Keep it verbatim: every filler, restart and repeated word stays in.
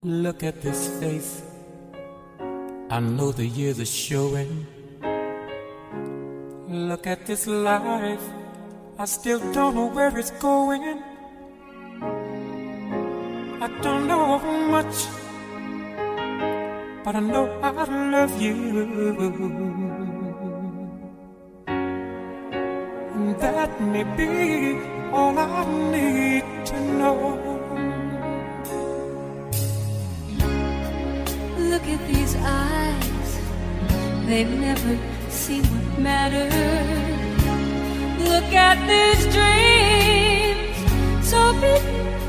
Look at this face, I know the years are showing. Look at this life, I still don't know where it's going. I don't know much, but I know I love you, and that may be all I need to know. Look at these eyes, they've never seen what matters. Look at these dreams, so big